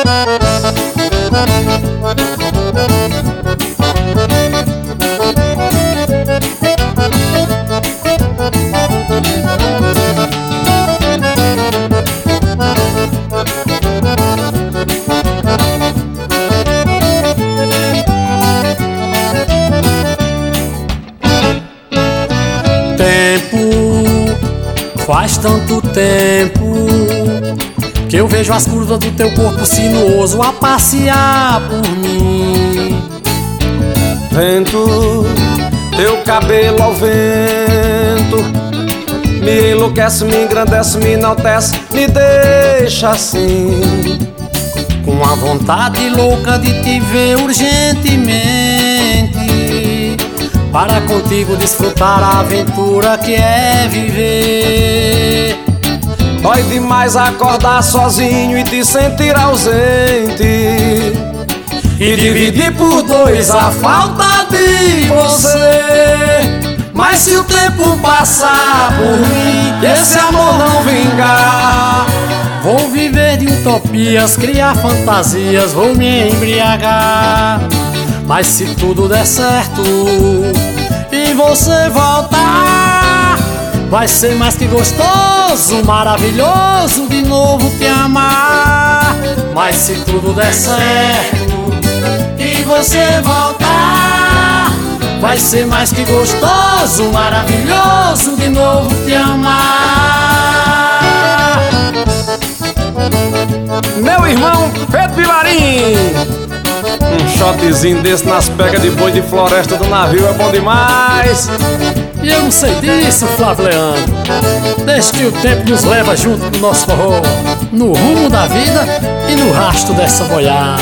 Faz tanto tempo que eu vejo as curvas do teu corpo sinuoso a passear por mim. Vento, teu cabelo ao vento me enlouquece, me engrandece, me enaltece, me deixa assim, com a vontade louca de te ver urgentemente, para contigo desfrutar a aventura que é viver. Dói demais acordar sozinho e te sentir ausente, e dividir por dois a falta de você. Mas se o tempo passar por mim e esse amor não vingar, vou viver de utopias, criar fantasias, vou me embriagar. Mas se tudo der certo e você voltar, vai ser mais que gostoso, maravilhoso de novo te amar. Mas se tudo der certo e você voltar, vai ser mais que gostoso, maravilhoso de novo te amar. Meu irmão Pedro Vilarim, um shotzinho desse nas pegas de boi de floresta do navio é bom demais. E eu não sei disso, Flávio Leandro. Desde que o tempo nos leva junto com o nosso forró, no rumo da vida e no rastro dessa boiada.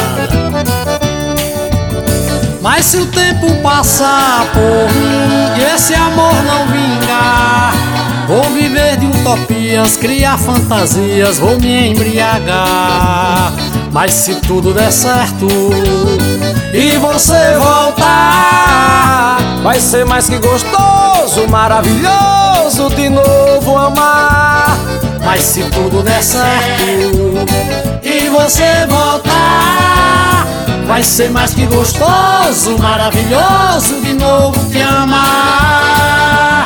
Mas se o tempo passar por mim e esse amor não vingar, vou viver de utopias, criar fantasias, vou me embriagar. Mas se tudo der certo e você voltar, vai ser mais que gostoso, maravilhoso de novo amar. Mas se tudo der certo e você voltar, vai ser mais que gostoso, maravilhoso de novo te amar.